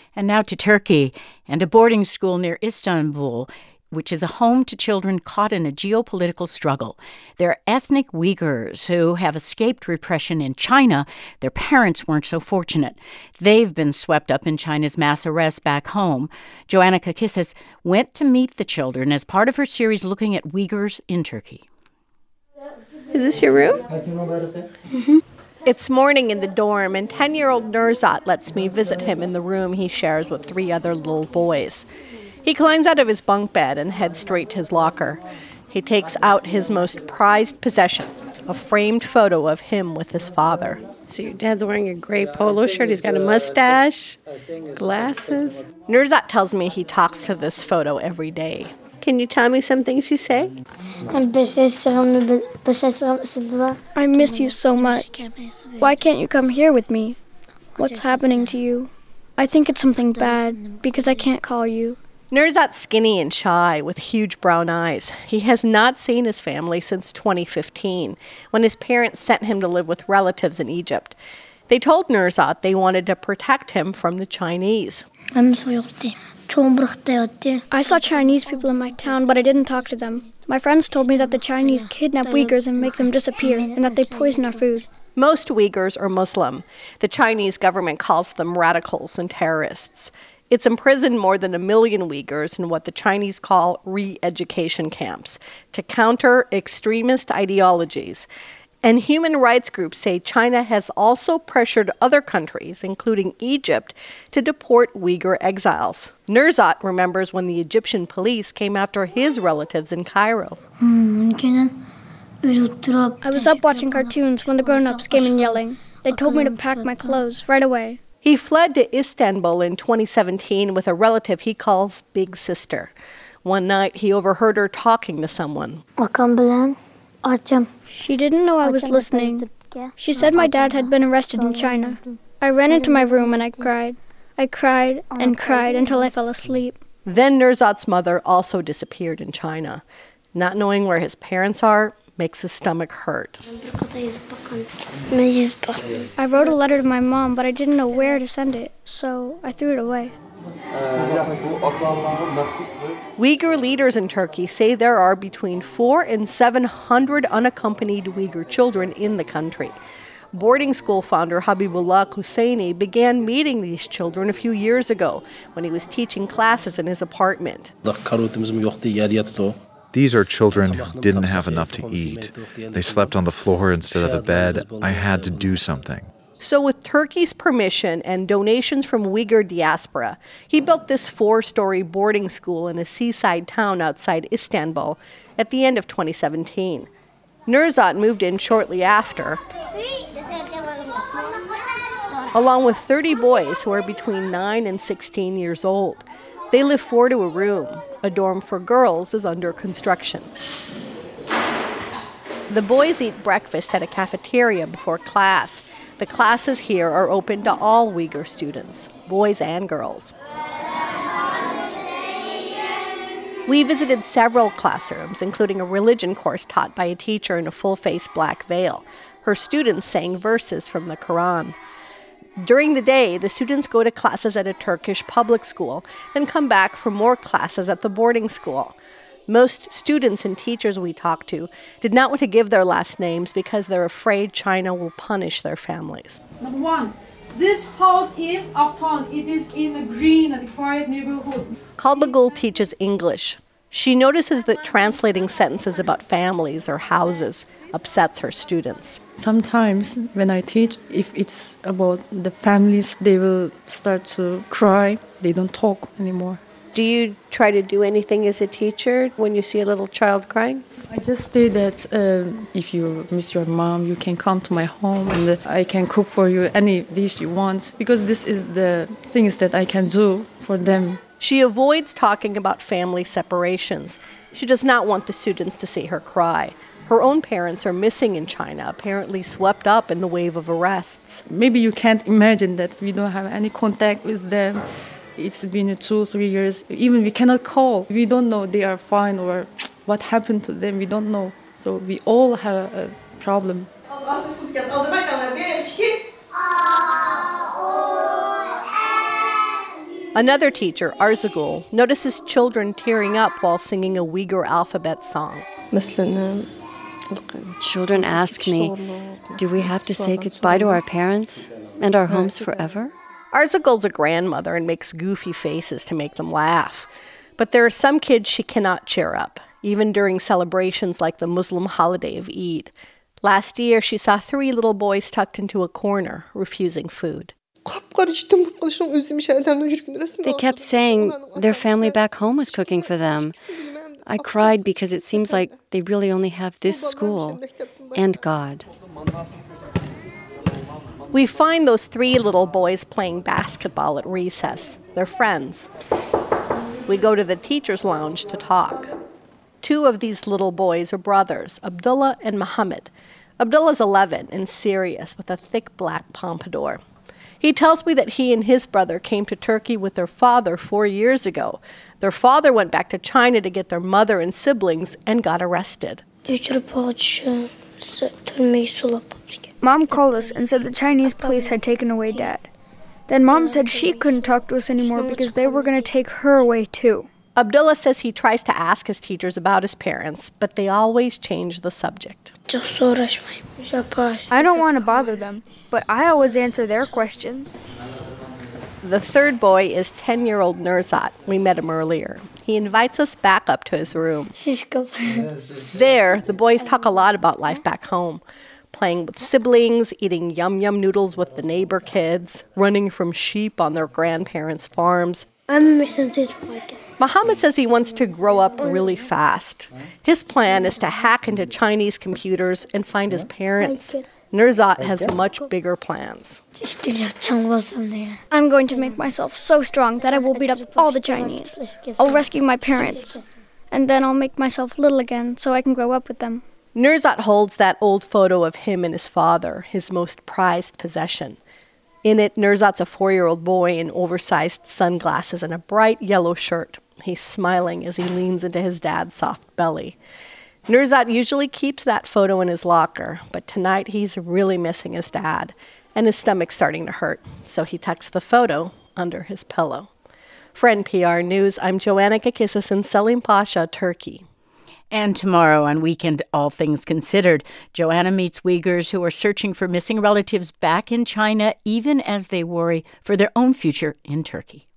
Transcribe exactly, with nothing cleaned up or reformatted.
And now to Turkey and a boarding school near Istanbul, which is a home to children caught in a geopolitical struggle. They're ethnic Uyghurs who have escaped repression in China. Their parents weren't so fortunate. They've been swept up in China's mass arrests back home. Joanna Kakissis went to meet the children as part of her series looking at Uyghurs in Turkey. Is this your room? Mm-hmm. It's morning in the dorm, and ten-year-old Nurzat lets me visit him in the room he shares with three other little boys. He climbs out of his bunk bed and heads straight to his locker. He takes out his most prized possession, a framed photo of him with his father. So your dad's wearing a gray polo shirt, he's got a mustache, glasses. Nurzat tells me he talks to this photo every day. Can you tell me some things you say? I miss you so much. Why can't you come here with me? What's happening to you? I think it's something bad because I can't call you. Nurzat's skinny and shy with huge brown eyes. He has not seen his family since twenty fifteen, when his parents sent him to live with relatives in Egypt. They told Nurzat they wanted to protect him from the Chinese. I saw Chinese people in my town, but I didn't talk to them. My friends told me that the Chinese kidnap Uyghurs and make them disappear, and that they poison our food. Most Uyghurs are Muslim. The Chinese government calls them radicals and terrorists. It's imprisoned more than a million Uyghurs in what the Chinese call re-education camps to counter extremist ideologies. And human rights groups say China has also pressured other countries, including Egypt, to deport Uyghur exiles. Nurzat remembers when the Egyptian police came after his relatives in Cairo. I was up watching cartoons when the grown-ups came in yelling. They told me to pack my clothes right away. He fled to Istanbul in twenty seventeen with a relative he calls Big Sister. One night, he overheard her talking to someone. She didn't know I was listening. She said my dad had been arrested in China. I ran into my room and I cried. I cried and cried until I fell asleep. Then Nurzat's mother also disappeared in China. Not knowing where his parents are makes his stomach hurt. I wrote a letter to my mom, but I didn't know where to send it, so I threw it away. Uyghur leaders in Turkey say there are between four and seven hundred unaccompanied Uyghur children in the country. Boarding school founder Habibullah Husseini began meeting these children a few years ago when he was teaching classes in his apartment. These are children who didn't have enough to eat. They slept on the floor instead of a bed. I had to do something. So with Turkey's permission and donations from Uyghur diaspora, he built this four-story boarding school in a seaside town outside Istanbul at the end of twenty seventeen. Nurzat moved in shortly after, along with thirty boys who are between nine and sixteen years old. They live four to a room. A dorm for girls is under construction. The boys eat breakfast at a cafeteria before class. The classes here are open to all Uyghur students, boys and girls. We visited several classrooms, including a religion course taught by a teacher in a full-face black veil. Her students sang verses from the Quran. During the day, the students go to classes at a Turkish public school, then come back for more classes at the boarding school. Most students and teachers we talked to did not want to give their last names because they're afraid China will punish their families. Number one, this house is uptown. It is in a green and quiet neighborhood. Kalbagul teaches English. She notices that translating sentences about families or houses upsets her students. Sometimes when I teach, if it's about the families, they will start to cry. They don't talk anymore. Do you try to do anything as a teacher when you see a little child crying? I just say that uh, if you miss your mom, you can come to my home and I can cook for you any dish you want, because this is the things that I can do for them. She avoids talking about family separations. She does not want the students to see her cry. Her own parents are missing in China, apparently swept up in the wave of arrests. Maybe you can't imagine that we don't have any contact with them. It's been two, three years. Even we cannot call. We don't know they are fine or what happened to them. We don't know. So we all have a problem. Another teacher, Arzagul, notices children tearing up while singing a Uyghur alphabet song. Children ask me, do we have to say goodbye to our parents and our homes forever? Arzagul's a grandmother and makes goofy faces to make them laugh. But there are some kids she cannot cheer up, even during celebrations like the Muslim holiday of Eid. Last year, she saw three little boys tucked into a corner, refusing food. They kept saying their family back home was cooking for them. I cried because it seems like they really only have this school and God. We find those three little boys playing basketball at recess. They're friends. We go to the teacher's lounge to talk. Two of these little boys are brothers, Abdullah and Muhammad. Abdullah's eleven and serious with a thick black pompadour. He tells me that he and his brother came to Turkey with their father four years ago. Their father went back to China to get their mother and siblings and got arrested. Mom called us and said the Chinese police had taken away Dad. Then Mom said she couldn't talk to us anymore because they were going to take her away too. Abdullah says he tries to ask his teachers about his parents, but they always change the subject. I don't want to bother them, but I always answer their questions. The third boy is ten-year-old Nurzat. We met him earlier. He invites us back up to his room. There, the boys talk a lot about life back home. Playing with siblings, eating yum-yum noodles with the neighbor kids, running from sheep on their grandparents' farms. Muhammad says he wants to grow up really fast. His plan is to hack into Chinese computers and find his parents. Nurzat has much bigger plans. I'm going to make myself so strong that I will beat up all the Chinese. I'll rescue my parents. And then I'll make myself little again so I can grow up with them. Nurzat holds that old photo of him and his father, his most prized possession. In it, Nurzat's a four-year-old boy in oversized sunglasses and a bright yellow shirt. He's smiling as he leans into his dad's soft belly. Nurzat usually keeps that photo in his locker, but tonight he's really missing his dad, and his stomach's starting to hurt, so he tucks the photo under his pillow. For N P R News, I'm Joanna Kakissis in Selim Pasha, Turkey. And tomorrow on Weekend All Things Considered, Joanna meets Uyghurs who are searching for missing relatives back in China, even as they worry for their own future in Turkey.